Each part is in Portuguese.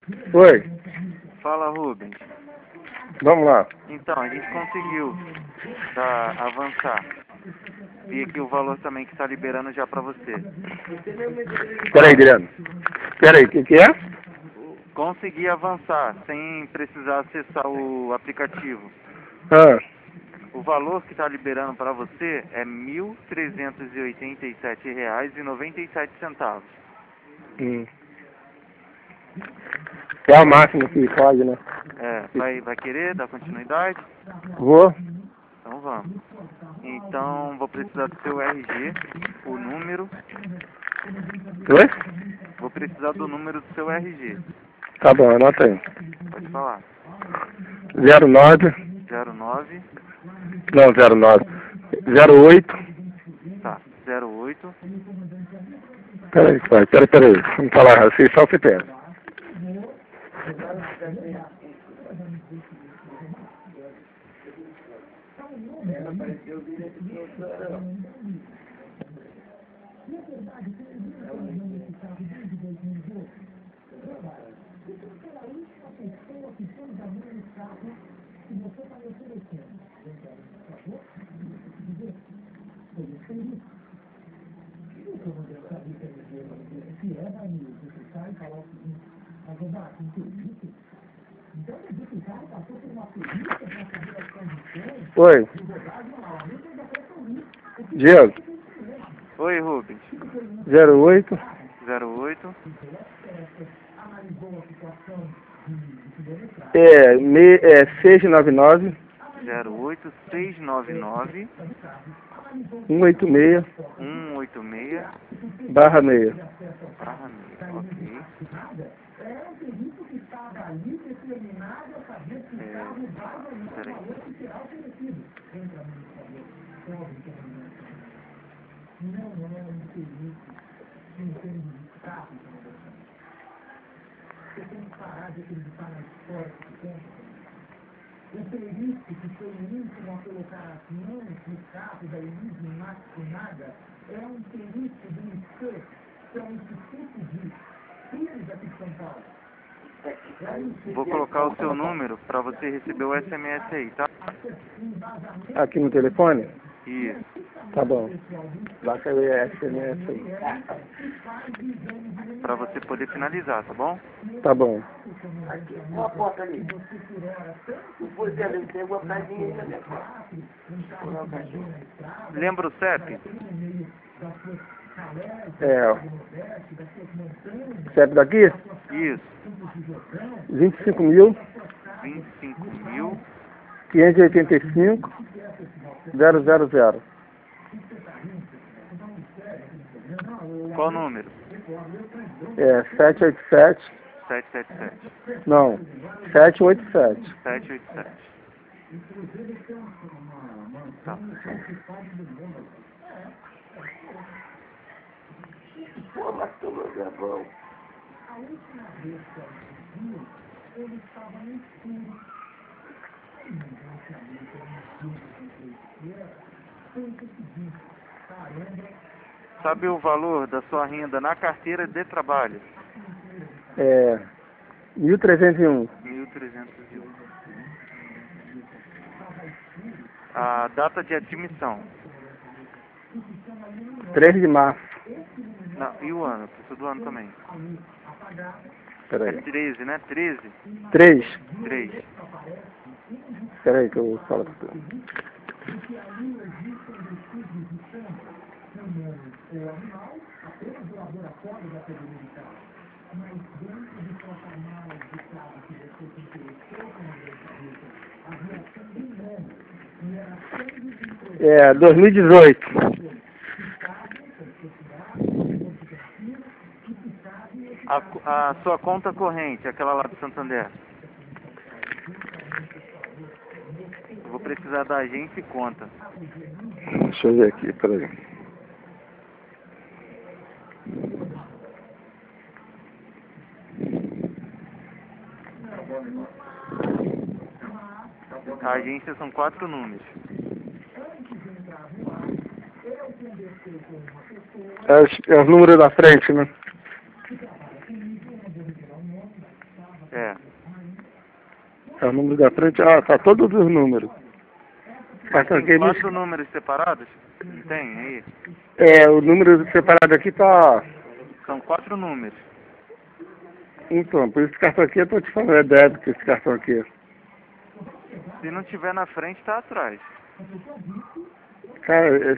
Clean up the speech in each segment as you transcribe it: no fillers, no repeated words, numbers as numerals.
Oi, Fala, Rubens. vamos lá. Então, a gente conseguiu avançar. Vi aqui o valor também que está liberando já para você. Peraí, Adriano. Peraí, o que é? Consegui avançar sem precisar acessar o aplicativo. Ah, O valor que está liberando para você é R$ 1.387,97. hum. É o máximo que pode, né? Vai querer dar continuidade? Vou. Então vamos. Então vou precisar do seu RG, o número. Oi? Vou precisar do número do seu RG. Tá bom, anota aí. Pode falar. 09, 09, não, 09. 08. tá, 08. Peraí, pai, peraí. Vamos falar assim, só se perde. Oi. Diego. Oi, Rubens. 08. 08, É 699 08 699 186 186 barra 6. barra 6. Ok. Peraí. Vou colocar o seu número para você receber o SMS aí, tá? Aqui no telefone? Isso. Tá bom. Lá caiu o SMS aí. Para você poder finalizar, tá bom? Tá bom. Uma porta ali. Depois dela, ele tem uma prazinha ali. Lembra o CEP? CEP daqui? Isso. 25.000 25.000. 585 000. Qual número? 787. 777. Não, 787. 787. Tá. Pô, mas tomou minha mão. Sabe o valor da sua renda na carteira de trabalho? 1.301. 1.301. A data de admissão. 3 de março. Não, e o ano? Preciso do ano também. É Peraí. 13, né? 13? 3. 3. Peraí que eu falo pra tu. É 2018. A sua conta corrente, aquela lá do Santander. Eu vou precisar da agência e conta. Deixa eu ver aqui, peraí. A agência são 4 números. É os números da frente, né? É. É o número da frente. Ah, tá todos os números. Cartão aqui, Tem 4 números separados? Não tem aí? é, o número separado aqui tá... São 4 números. Então, por esse cartão aqui eu tô te falando, é débito esse cartão aqui. Se não tiver na frente, tá atrás. Cara,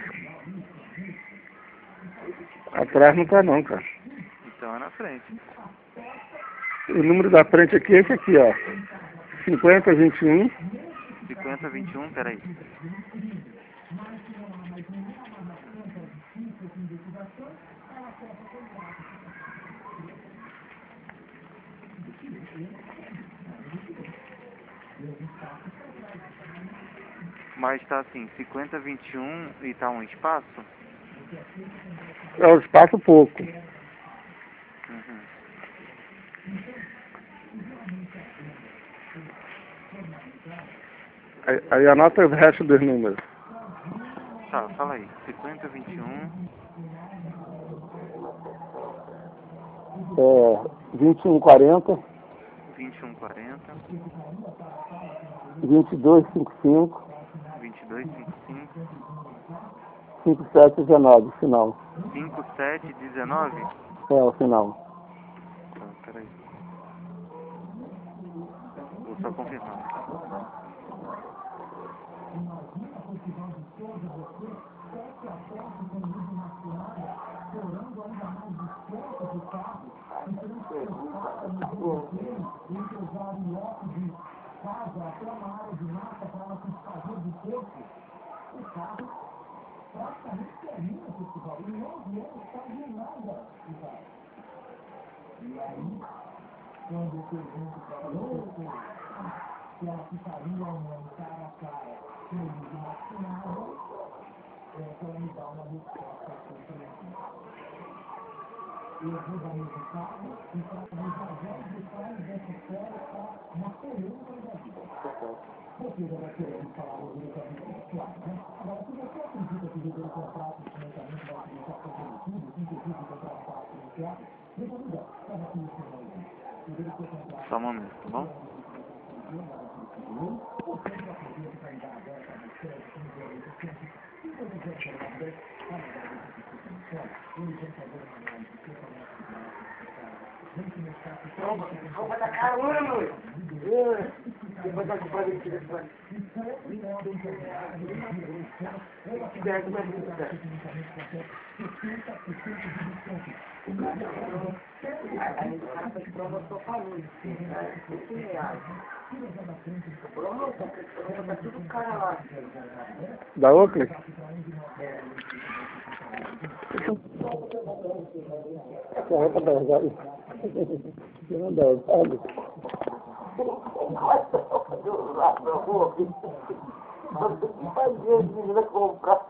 atrás não tá não, cara. Então é na frente. O número da frente aqui é esse aqui, ó. 5021. 5021, peraí. Mas tá assim, 5021 e tá um espaço? É um espaço pouco. Uhum. Aí anota o resto dos números. Tá, fala aí. 5021, É 2140, 2140, 2255, 2255, 5719, final. 5719? É o final. Tá, peraí. Vou só confirmar. Só um momento, tá bom? Vamos na cara, mano! Depois da culpa dele, tira esse mano. Se der, como é que você quer? Aí o cara faz prova só falando. R$100. Prova, tá tudo cara lá. Da Oakley? Corre pra dar risada. Não dá, sabe? Faz gente, menina, comprar.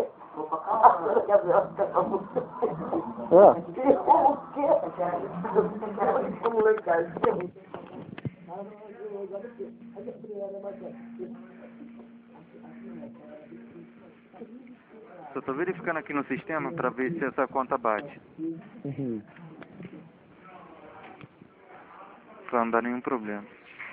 Só tô verificando aqui no sistema pra ver se essa conta bate. Uhum. Pra não dar nenhum problema.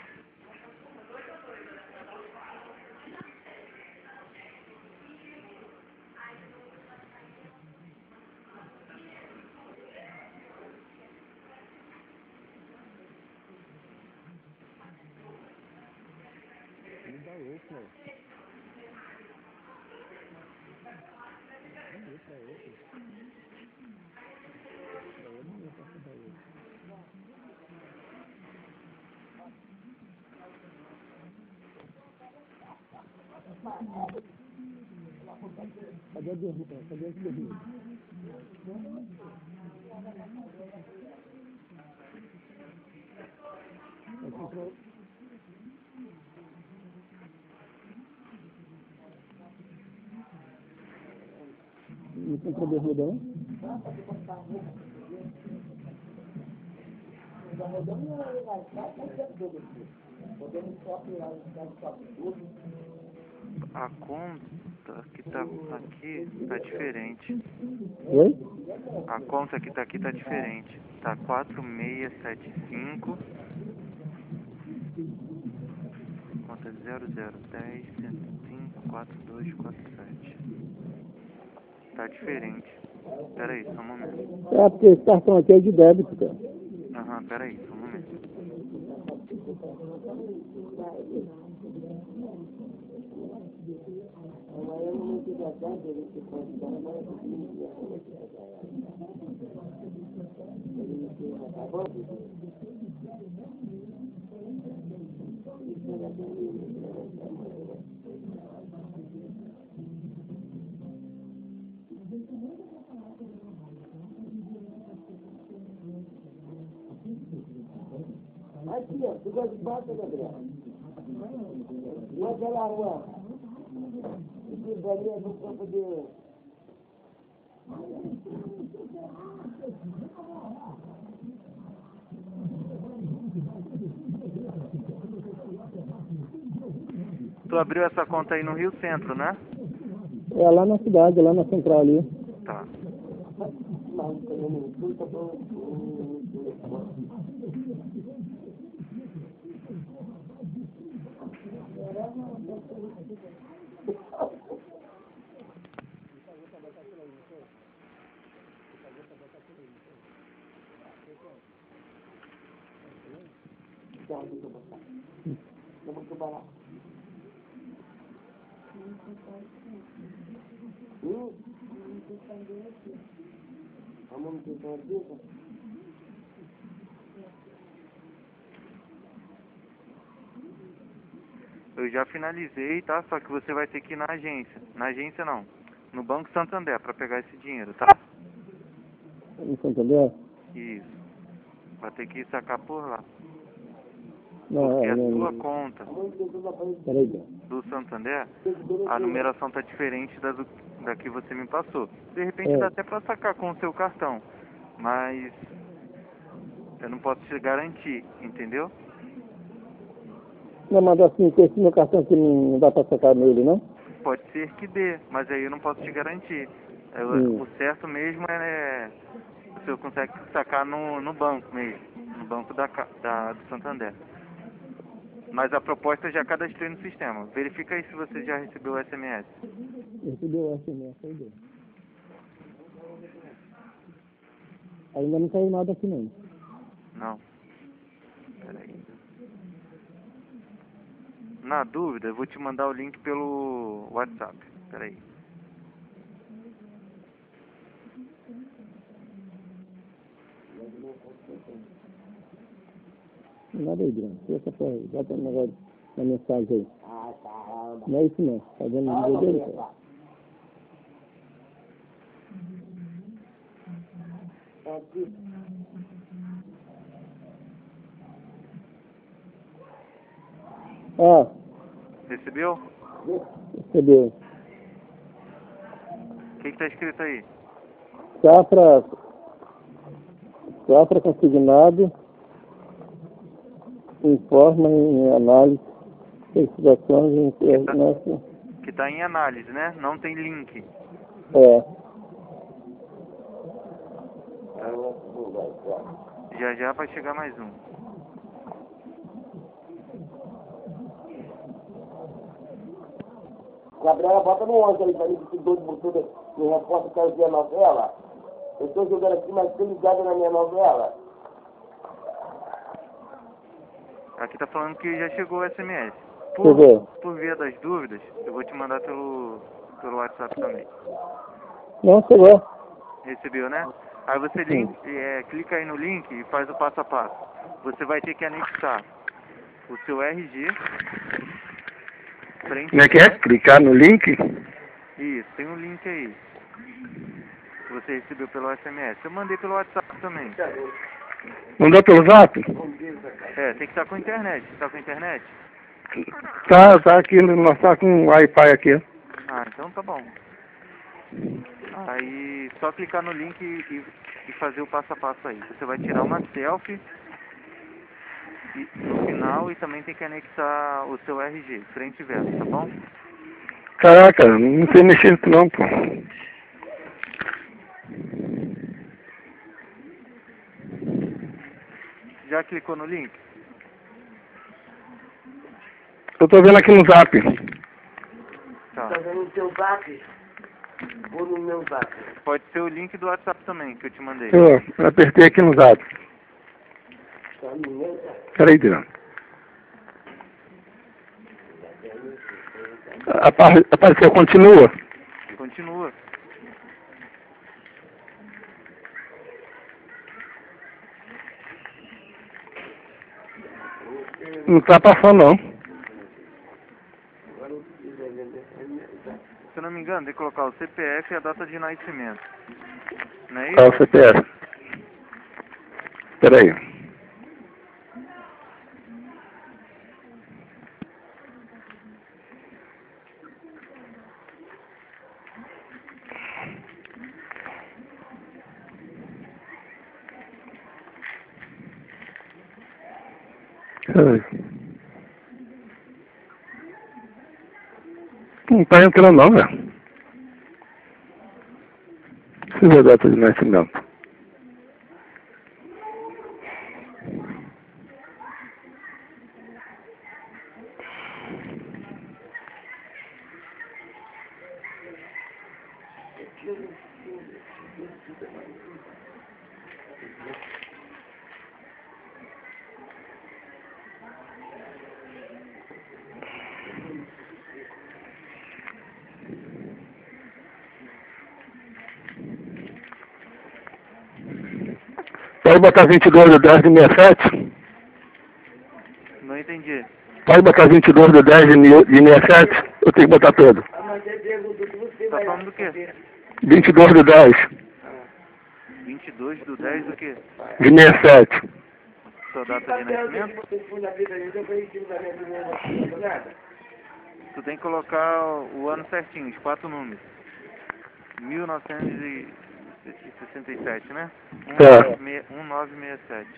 Cadê a bermuda? Cadê a bermuda? Não comprou bermuda, não? A conta que tá aqui tá diferente. Oi? A conta que tá aqui tá diferente. Tá 4675 0010-105-4247. Tá diferente. Pera aí, só um momento. É porque esse cartão aqui é de débito, cara. Aham, pera aí, só um momento. Aqui, ó, tu gosta de bota, Gabriel? Não é aquela rua. Esse dali é do campo de... Tu abriu essa conta aí no Rio Centro, né? É lá na cidade, lá na central ali. Tá. Eu já finalizei, tá? Só que você vai ter que ir na agência. Na agência não. No Banco Santander pra pegar esse dinheiro, tá? No Santander? Isso. Vai ter que sacar por lá. Não, Porque é, a não, sua não. conta Peraí, cara. do Santander, a numeração tá diferente da que você me passou. De repente É. dá até pra sacar com o seu cartão. Mas eu não posso te garantir, entendeu? Não, mas assim, com esse meu cartão aqui não dá pra sacar nele, não? Pode ser que dê, mas aí eu não posso te garantir. O certo mesmo é o senhor consegue sacar no banco mesmo, no banco do Santander. Mas a proposta eu já cadastrei no sistema. Verifica aí se você já recebeu o SMS. Recebeu o SMS, aí deu. Ainda não caiu nada aqui, não. Não. Peraí. Na dúvida, eu vou te mandar o link pelo WhatsApp. Peraí. Nada aí, Bruno. Essa porra, já tá no negócio na mensagem aí. Não é isso não. Tá vendo o nível dele, cara? Ah, Recebeu? recebeu. O que tá escrito aí? Safra consignado, informa em análise, solicitações em nossa. Que tá em análise, né? Não tem link. É. Já vai chegar mais um. Gabriela, bota no 11 aí pra mim, que doido por tudo. Me reporta que eu vi a novela. Eu tô jogando aqui, mas tô ligado na minha novela. Aqui tá falando que já chegou o SMS. Chegou. Por via das dúvidas, eu vou te mandar pelo WhatsApp também. Não, chegou. Recebeu, né? Aí você clica aí no link e faz o passo a passo. Você vai ter que anexar o seu RG. Como é que é? Clicar no link? Isso, tem um link aí. Que você recebeu pelo SMS. Eu mandei pelo WhatsApp também. Mandou pelo zap? É, tem que estar com internet. Tá com internet? Tá aqui, nós tá com Wi-Fi aqui, ó. Ah, então tá bom. Aí só clicar no link e fazer o passo a passo aí. Você vai tirar uma selfie no final e também tem que anexar o seu RG, frente e verso, tá bom? Caraca, não sei mexer nisso não, pô. Já clicou no link? Eu tô vendo aqui no Zap. Tá. Tá vendo no teu zap? Ou no meu zap? Pode ser o link do WhatsApp também, que eu te mandei. Eu apertei aqui no Zap. Tá no meu zap. Peraí, Dirão. Apareceu, continua. Continua. Não tá passando, não. Se eu não me engano, tem que colocar o CPF e a data de nascimento. Não é É o isso? CPF. Peraí. Não tá entrando não, velho. Precisa da data de nascimento. Pode botar 22 de 10 de 67? Não entendi. Pode botar 22 de 10 de 67? Eu tenho que botar todo. Ah, mas eu pergunto que você Tá vai falando do quê? responder. 22 de 10 22 do 10 do quê? de 67. Sua data de nascimento? Você foi na vida dele, eu falei que não vai me nada. Tu tem que colocar o ano certinho, os 4 números. 1967, né? Tá. 1967.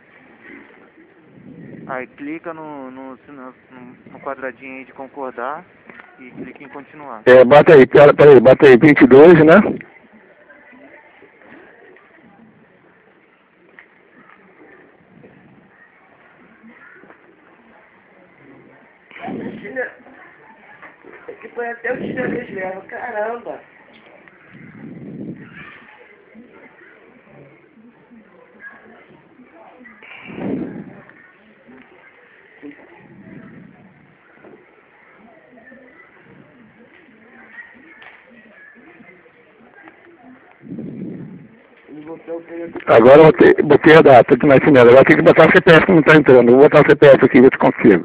Aí clica no quadradinho aí de concordar e clica em continuar. Bota aí, peraí, bota aí 22, né? É que foi até o chinês mesmo, caramba. Agora eu botei a data de nascimento. Agora tem que botar o CPF que não tá entrando. Vou botar o CPF aqui, ver se consigo.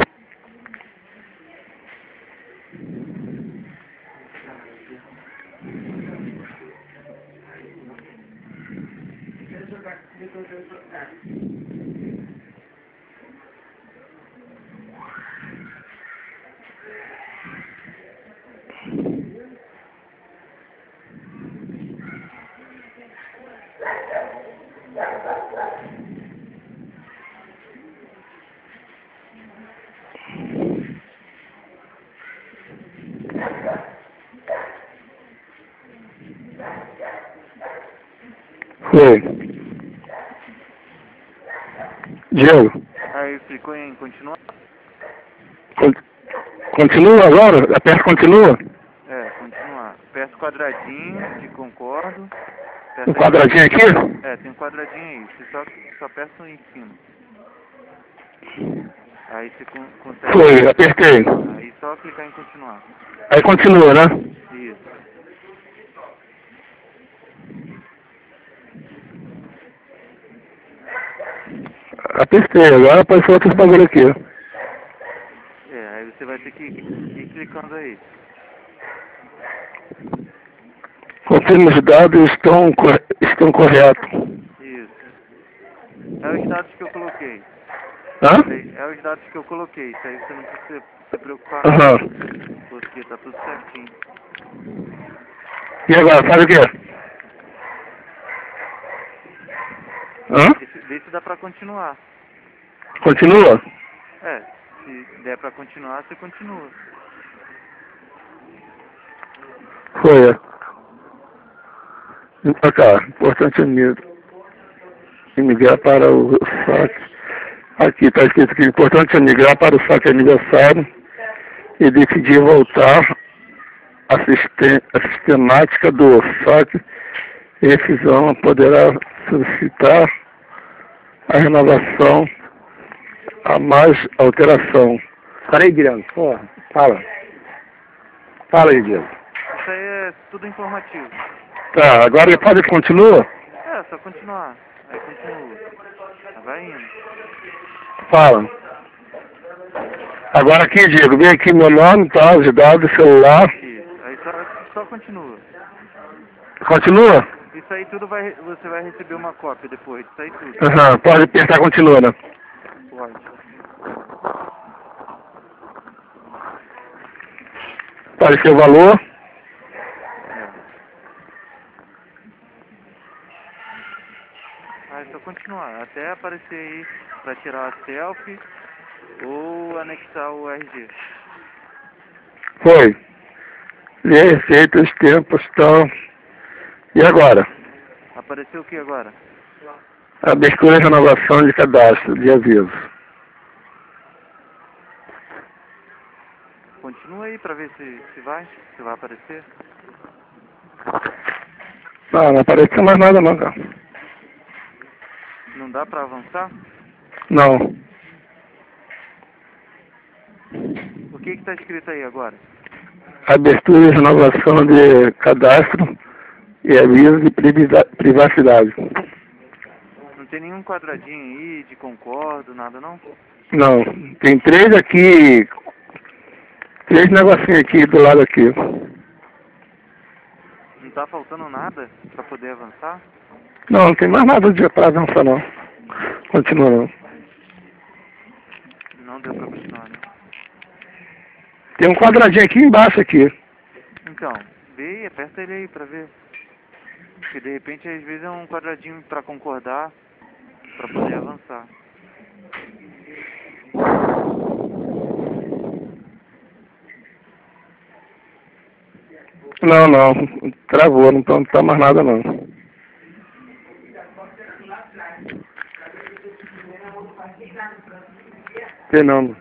Foi. Diego. Aí clicou em continuar? Continua agora? Aperta continua? Continuar. Aperta o quadradinho de concordo. O quadradinho aqui? Tem um quadradinho aí. Você só aperta em cima. Aí você consegue... Foi, apertei. Aí só clicar em continuar. Aí continua, né? Isso. Apertei, agora apareceu outros bagulho aqui. Aí você vai ter que ir clicando aí. Confirme os dados estão corretos. Isso. É os dados que eu coloquei. Hã? É os dados que eu coloquei. Isso aí você não precisa se preocupar. Aham. Porque tá tudo certinho. E agora, faz o quê? Hã? Vê se dá pra continuar. Continua? Se der pra continuar, você continua. Foi. Vem pra cá. Importante migrar para o saque. Aqui, tá escrito aqui. Importante é migrar para o saque aniversário e decidir voltar à sistemática do SOC. Revisão poderá solicitar a renovação a mais alteração. Para aí, Guilherme. Porra, fala. Fala aí, Guilherme. Isso aí é tudo informativo. Tá, agora ele pode continuar? É, só continuar. Aí continua. Vai indo. Fala. Agora aqui, Diego, vem aqui meu nome, tá, os dados, celular. Isso. Aí só continua. Continua? Isso aí tudo você vai receber uma cópia depois. Isso aí tudo. Aham, pode apertar continua, né? Pode. Apareceu o valor. É só continuar, até aparecer aí para tirar a selfie ou anexar o RG. Foi. E a receita, os tempos estão... E agora? Apareceu o que agora? Abertura e renovação de cadastro de aviso. Continua aí para ver se vai aparecer. Não apareceu mais nada não, cara. Não dá para avançar? Não. O que está escrito aí agora? Abertura e renovação de cadastro e aviso de privacidade. Não tem nenhum quadradinho aí de concordo, nada não? Não. Tem 3 aqui, 3 negocinhos aqui do lado aqui. Não tá faltando nada para poder avançar? Não, não tem mais nada para avançar não. Continua não. Não deu para continuar, né? Tem um quadradinho aqui embaixo aqui. Então, vê e aperta ele aí para ver. Porque de repente às vezes é um quadradinho para concordar, para poder avançar. Não. Travou, não tá mais nada não. Tem não.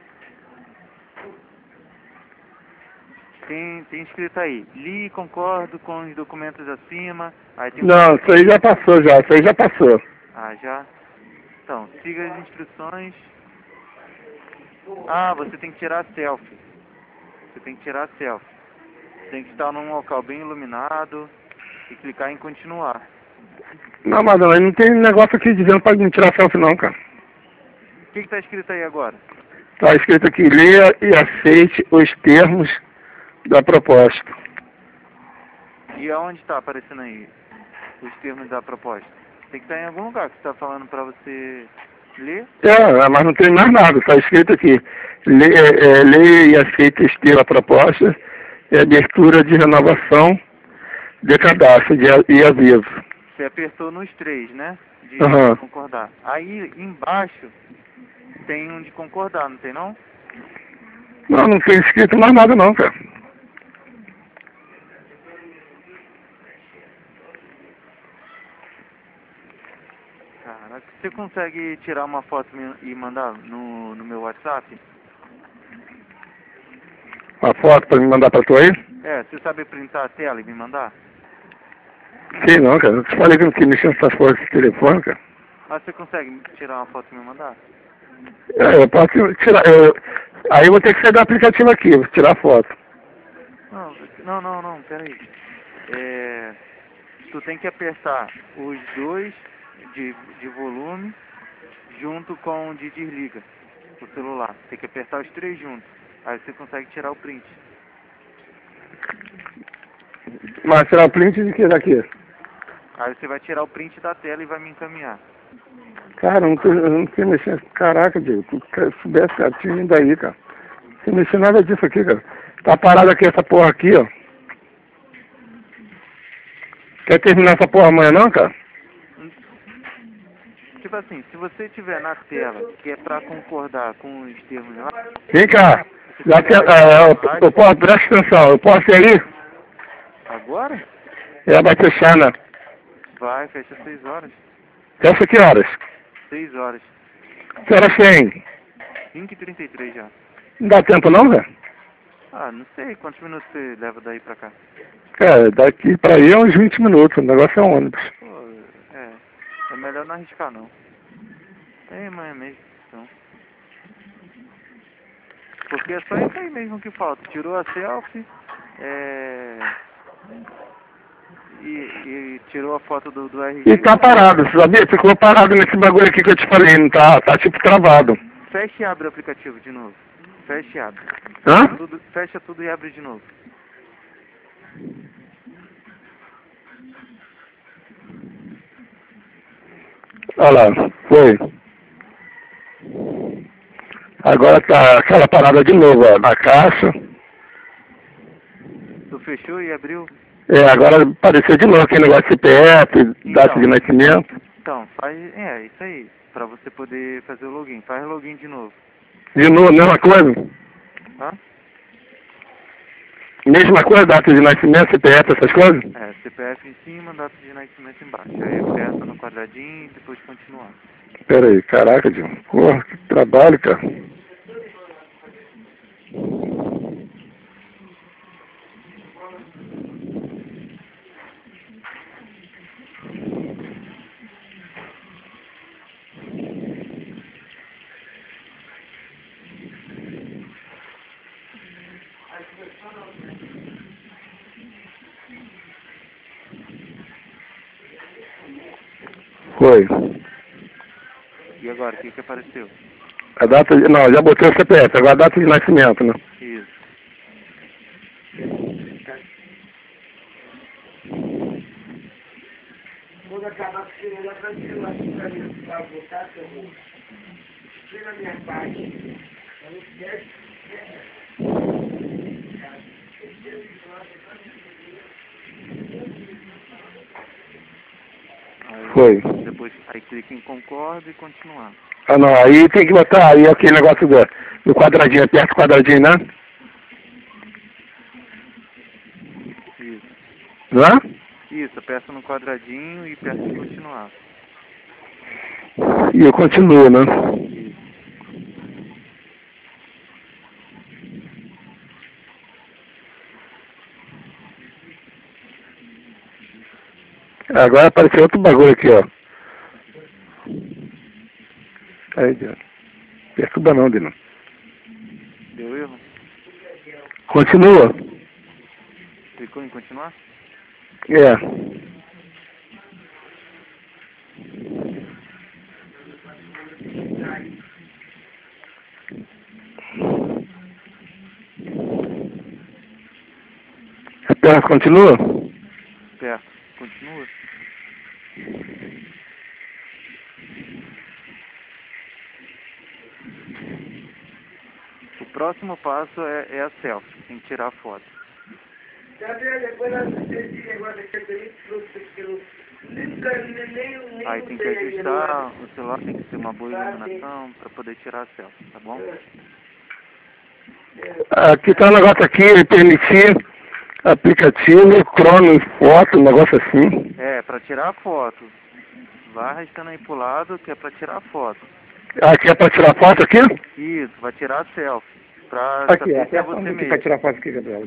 Tem escrito aí, li e concordo com os documentos acima. Aí tem Não, isso aí já passou já, isso aí já passou. Ah, já? Então, siga as instruções. Ah, você tem que tirar a selfie. Você tem que tirar a selfie. Tem que estar num local bem iluminado e clicar em continuar. Não, mas não tem negócio aqui dizendo para não tirar selfie não, cara. O que está escrito aí agora? Tá escrito aqui, leia e aceite os termos da proposta. E aonde está aparecendo aí os termos da proposta? Tem que estar em algum lugar que está falando para você ler. Mas não tem mais nada, tá escrito aqui, leia e aceite os termos da proposta e abertura de renovação de cadastro e aviso. Você apertou nos 3, né? De concordar. Aí embaixo tem um de concordar, não tem não? Não tem escrito mais nada não, cara. Caraca, você consegue tirar uma foto e mandar no meu WhatsApp? Uma foto para me mandar para tu aí? É, você sabe printar a tela e me mandar? Sei não, cara. Eu te falei que não tinha mexido nessas fotos de telefone, cara. Mas você consegue tirar uma foto e me mandar? Eu posso tirar. Aí eu vou ter que sair do aplicativo aqui, vou tirar a foto. Não, peraí. Tu tem que apertar os 2 de volume junto com o de desliga o celular. Tem que apertar os 3 juntos. Aí você consegue tirar o print. Mas tirar o print de que daqui? Aí você vai tirar o print da tela e vai me encaminhar. Cara, eu não sei mexer. Caraca, Diego, tu soubesse certinho daí, cara. Não sei mexer nada disso aqui, cara. Tá parado aqui essa porra aqui, ó. Quer terminar essa porra amanhã não, cara? Tipo assim, se você tiver na tela, que é pra concordar com os termos lá... Vem cá. Eu posso, presta atenção, eu posso ir aí? Agora? Vai fechar, né? Vai, fecha 6 horas. Fecha que horas? 6 horas. Que horas tem? 5h33 já. Não dá tempo não, velho? Ah, não sei quantos minutos você leva daí pra cá. Cara, daqui pra aí é uns 20 minutos, o negócio é ônibus. Pô, é melhor não arriscar não. Mas é mesmo, então. Porque é só isso aí mesmo que falta. Tirou a selfie, e tirou a foto do RG. E tá parado, você sabia? Ficou parado nesse bagulho aqui que eu te falei, não tá tipo travado. Fecha e abre o aplicativo de novo. Fecha e abre. Hã? Fecha tudo e abre de novo. Olha lá, foi. Agora tá aquela parada de novo, ó, na caixa. Tu fechou e abriu? Agora apareceu de novo aquele negócio de CPF, data de nascimento. Então, faz... isso aí. Pra você poder fazer o login. Faz login de novo. De novo, mesma coisa? Hã? Mesma coisa, data de nascimento, CPF, essas coisas? CPF em cima, data de nascimento embaixo. Aí aperta no quadradinho e depois continuar. Pera aí, caraca, Dilma. Porra, que trabalho, cara. Foi. E agora, o que apareceu? A data de... Não, já botei o CPF, agora a data de nascimento, né? Isso. Quando acabar com você, ela vai tirar aqui pra mim, pra botar seu rosto. Tira a minha parte. Eu não esquece. Foi. Depois, aí clica em concordo e continuar. Ah, não, aí tem que botar aí aquele negócio do quadradinho, aperta o quadradinho, né? Isso. Hã? Isso, aperta no quadradinho e aperta em continuar. E eu continuo, né? Isso. Agora apareceu outro bagulho aqui, ó. Aí, perturba não, Dino. Deu erro? Continua. Clicou em continuar? É. Aperta, continua? Aperta. Continua. O próximo passo é a selfie. Tem que tirar a foto. Aí tem que ajustar, o celular tem que ter uma boa iluminação para poder tirar a selfie, tá bom? Aqui tá um negócio aqui, permitir aplicativo, Chrome, foto, um negócio assim. Para tirar a foto. Vai arrastando aí pro lado que é para tirar a foto. Aqui é pra tirar foto aqui? Isso, vai tirar a selfie. Pra Aqui, saber se é aperta você aqui mesmo. pra tirar foto aqui, Gabriel.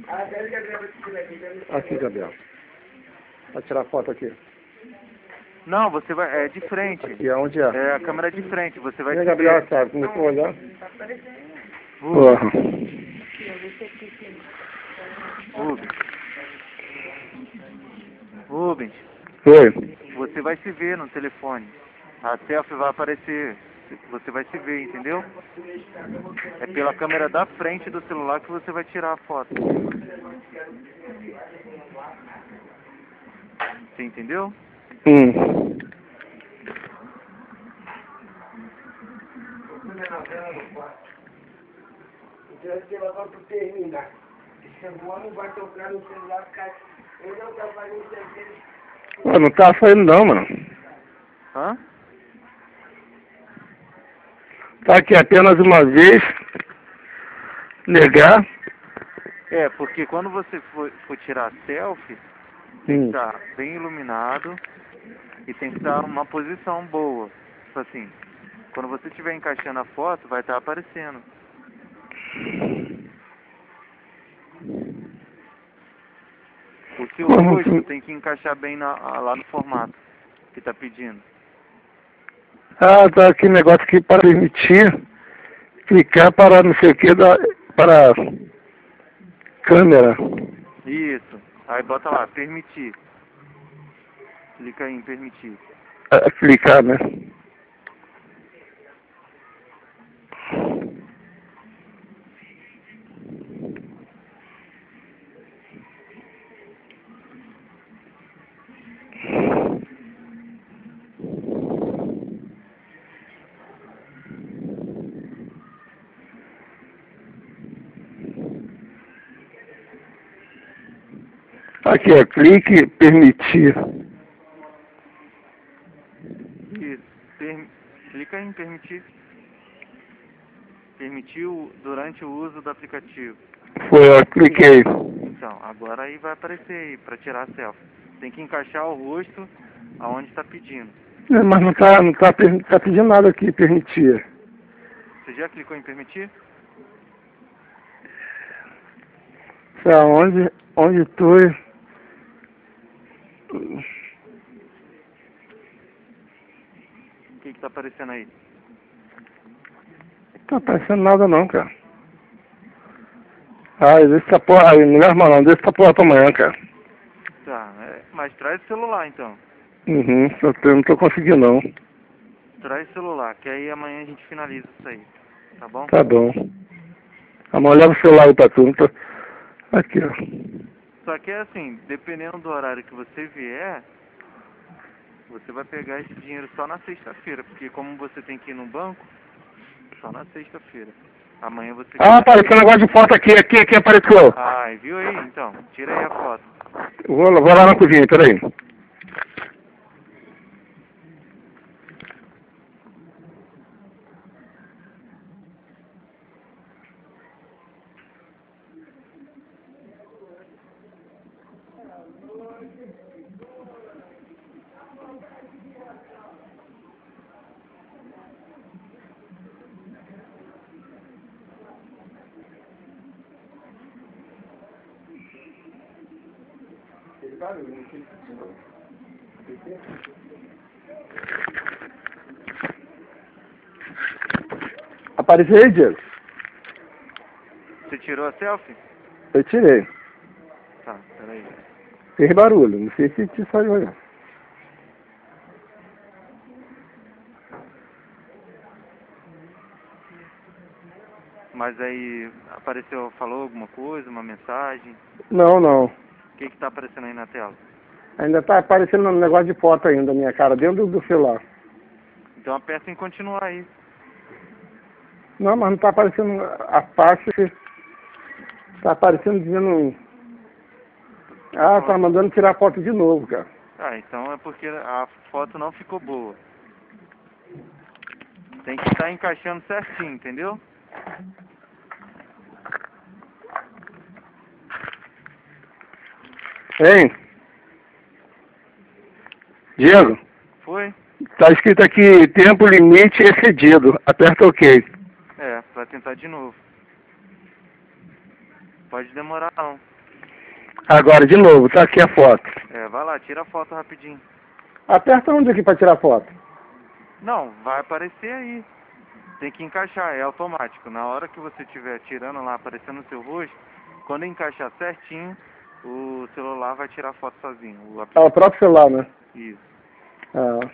Aqui, Gabriel. Pra tirar foto aqui. Não, você vai. É de frente. Aqui, aonde é? É a câmera de frente, você vai E se a Gabriel ver. sabe, começou a olhar. Rubens, Porra. Rubens, Foi. você vai se ver no telefone. A selfie vai aparecer. Você vai se ver, entendeu? É pela câmera da frente do celular que você vai tirar a foto. Você entendeu? Agora para terminar. Esse agora não vai tocar no celular, cara. Eu não tá fazendo certeza. Pô, não tá saindo não, mano. Hã? Tá aqui apenas uma vez. Negar. Porque quando você for tirar a selfie, tem que estar bem iluminado e tem que estar uma posição boa. Tipo assim, quando você estiver encaixando a foto, vai estar aparecendo. O seu rosto tem que encaixar bem lá no formato que tá pedindo. Ah, tá aqui negócio aqui para permitir clicar para não sei o que, para câmera. Isso. Aí bota lá, permitir. Clica aí em permitir. Clicar, né? Aqui, ó, clique, permitir. Isso. Clica em permitir. Permitiu durante o uso do aplicativo. Foi, ó, cliquei. Então, agora aí vai aparecer aí para tirar a selfie. Tem que encaixar o rosto aonde está pedindo. Mas não tá pedindo nada aqui, permitir. Você já clicou em permitir? Tá, onde tu... O que está aparecendo aí? Tá aparecendo nada não, cara. Ah, deixa essa porra aí, não leva mal não, deixa essa porra pra amanhã, cara. Tá, mas traz o celular então. Uhum, eu não tô conseguindo não. Traz o celular, que aí amanhã a gente finaliza isso aí. Tá bom? Tá bom. Amanhã leva o celular aí pra tu. Aqui, ó. Só que é assim, dependendo do horário que você vier, você vai pegar esse dinheiro só na sexta-feira, porque como você tem que ir no banco, só na sexta-feira. Amanhã você... Ah, apareceu um negócio de foto aqui apareceu. Ah, viu aí? Então, tira aí a foto. Vou lá na cozinha, peraí. Apareceu aí, Diego? Você tirou a selfie? Eu tirei. Tá, peraí. Fez barulho, não sei se te saiu aí. Mas aí apareceu, falou alguma coisa, uma mensagem? Não, não. O que tá aparecendo aí na tela? Ainda tá aparecendo um negócio de foto ainda, minha cara, dentro do celular. Então aperta em continuar aí. Não, mas não tá aparecendo a parte. Tá aparecendo dizendo. Ah, tá mandando tirar foto de novo, cara. Ah, então é porque a foto não ficou boa. Tem que estar encaixando certinho, entendeu? Hein? Diego, Foi? tá escrito aqui, tempo limite excedido. Aperta OK. É, pra tentar de novo. Pode demorar não. Agora, de novo, tá aqui a foto. É, vai lá, tira a foto rapidinho. Aperta onde aqui pra tirar foto? Não, vai aparecer aí. Tem que encaixar, é automático. Na hora que você estiver tirando lá, aparecendo o seu rosto, quando encaixar certinho, o celular vai tirar a foto sozinho. Ah, o próprio celular, né? Isso. Ah.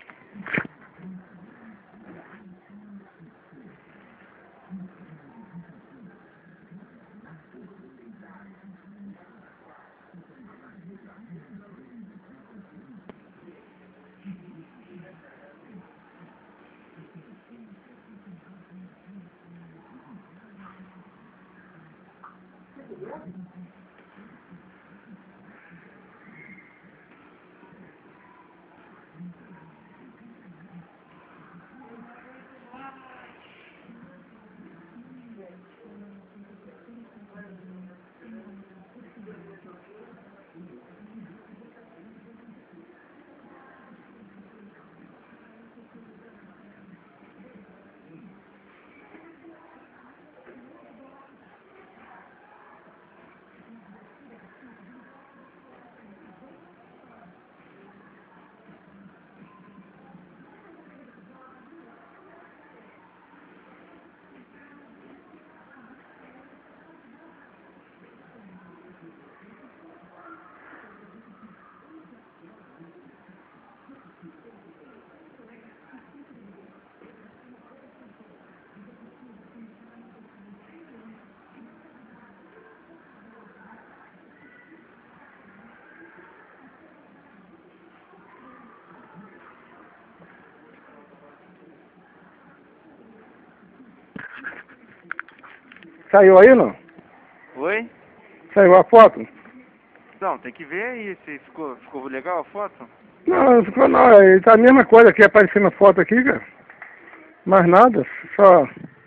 Saiu aí, não? Oi? Saiu a foto? Não, tem que ver aí se ficou legal a foto. Não, ficou não. Tá a mesma coisa aqui aparecendo na foto aqui, cara. Mais nada, só...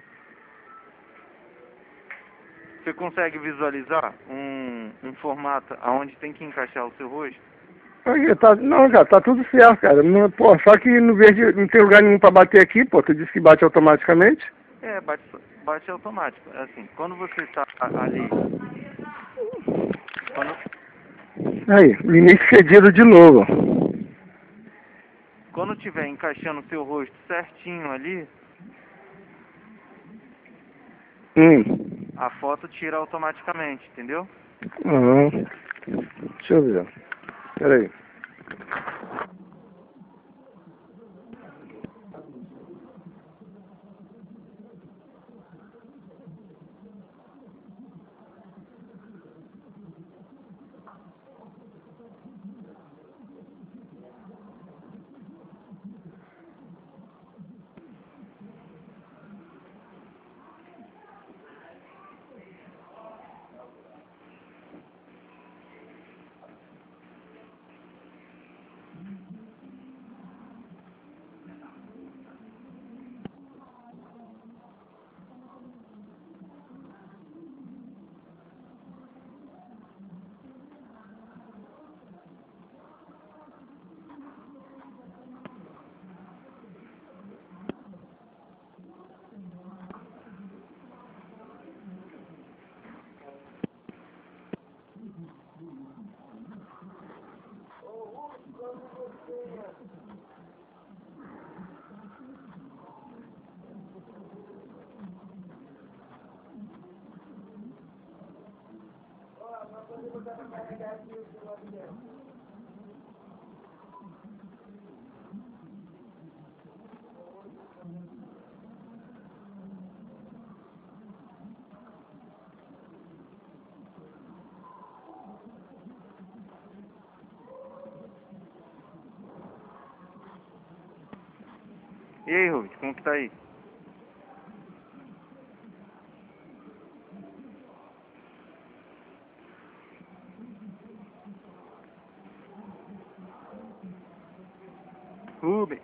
Você consegue visualizar um formato aonde tem que encaixar o seu rosto? Aqui, tá, não, cara, tá tudo certo, cara. Não, pô, só que no verde não tem lugar nenhum pra bater aqui, pô. Tu disse que bate automaticamente. É, bate automático. Assim, quando você tá ali, quando, Aí, limite cedido de novo. quando tiver encaixando o seu rosto certinho ali, a foto tira automaticamente, entendeu? Aham. Deixa eu ver. Peraí. E aí, Rubens, como que tá aí? Rubens.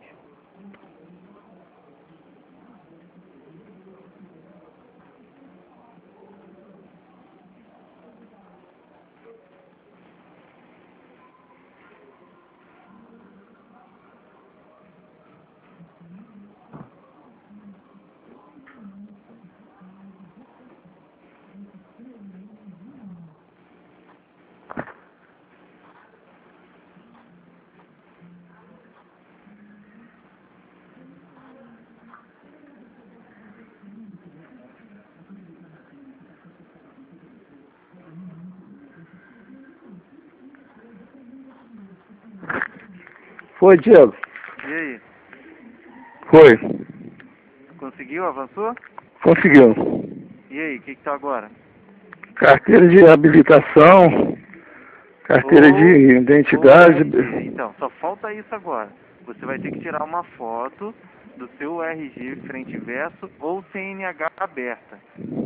Foi, Diego? E aí? Foi. Conseguiu? Avançou? Conseguiu. E aí, o que tá agora? Carteira de habilitação, carteira de Ou identidade. RG. Então, só falta isso agora. Você vai ter que tirar uma foto do seu RG frente e verso ou CNH aberta.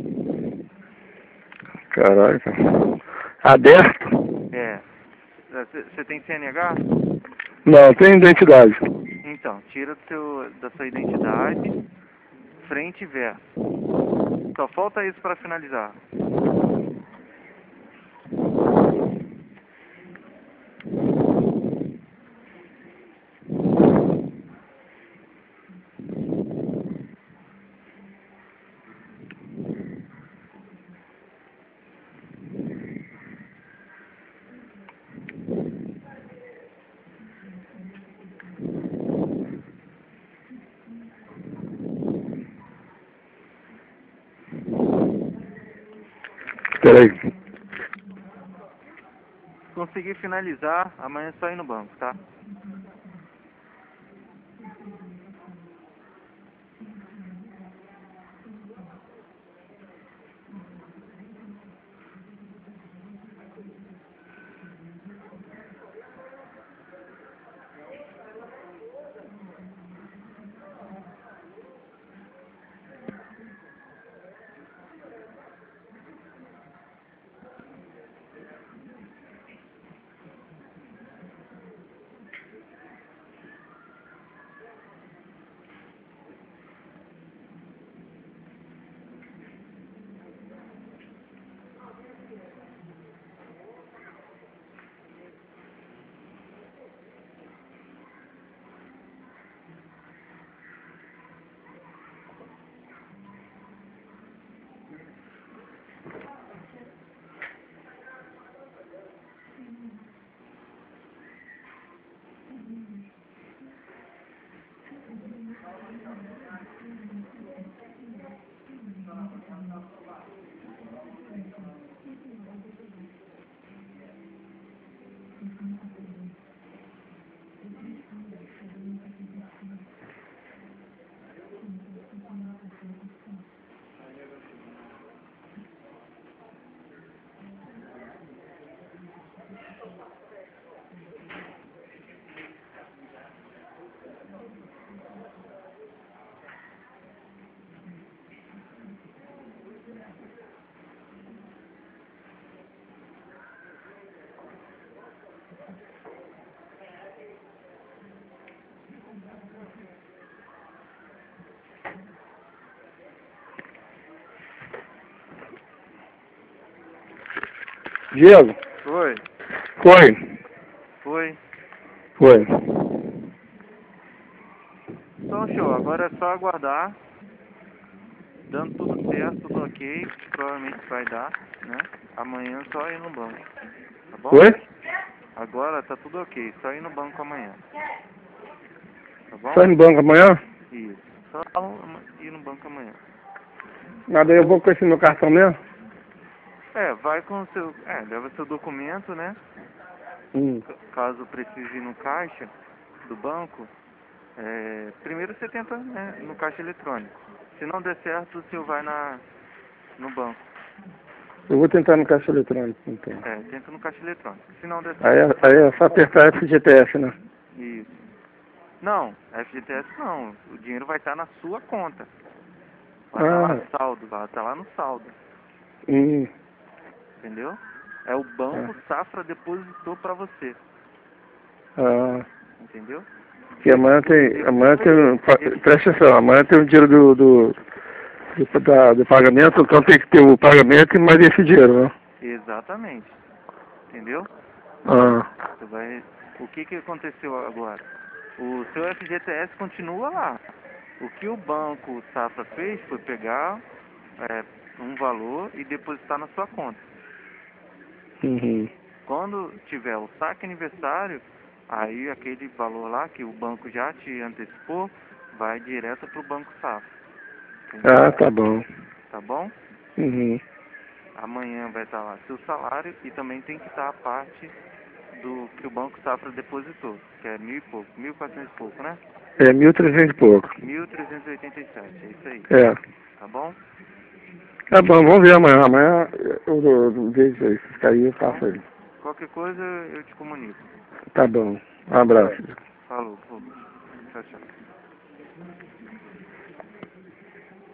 Caraca. Aberto? É. Você tem CNH? Não, tem identidade. Então, tira da sua identidade frente e verso. Só falta isso para finalizar. Peraí. Consegui finalizar, amanhã é só ir no banco, tá? Diego? Oi. Foi. Foi. Foi. Então, show. Agora é só aguardar. Dando tudo certo, tudo ok. Provavelmente vai dar, né? Amanhã é só ir no banco. Tá bom? Oi? Agora tá tudo ok. Só ir no banco amanhã. Tá bom? Sai no banco amanhã? Isso. Só ir no banco amanhã. Nada, eu vou com esse meu cartão mesmo? Vai com o seu... leva seu documento, né? Caso precise ir no caixa do banco, primeiro você tenta, né, no caixa eletrônico. Se não der certo, você vai no banco. Eu vou tentar no caixa eletrônico, então. Tenta no caixa eletrônico. Se não der Aí, certo... aí é só apertar FGTS, né? Isso. Não, FGTS não. O dinheiro vai estar na sua conta. Vai estar lá no saldo, vai estar lá no saldo. Entendeu? É o Banco Safra depositou pra você. Entendeu? Que amanhã tem, presta atenção, amanhã tem o dinheiro do pagamento, então tem que ter o pagamento e mais esse dinheiro, né? Exatamente. Entendeu? Você vai... O que aconteceu agora? O seu FGTS continua lá. O que o Banco Safra fez foi pegar um valor e depositar na sua conta. Quando tiver o saque aniversário, aí aquele valor lá que o banco já te antecipou, vai direto para o Banco Safra. Entendeu? Tá bom. Tá bom? Amanhã vai estar lá seu salário e também tem que estar a parte do que o Banco Safra depositou, que é 1.000 e pouco, 1.400 e pouco, né? 1.300 e pouco. 1.387, é isso aí. Tá bom? Tá bom, vamos ver amanhã. Amanhã eu vejo aí. Se cair, eu faço aí. Qualquer coisa eu te comunico. Tá bom. Um abraço. Falou. Tchau, tchau.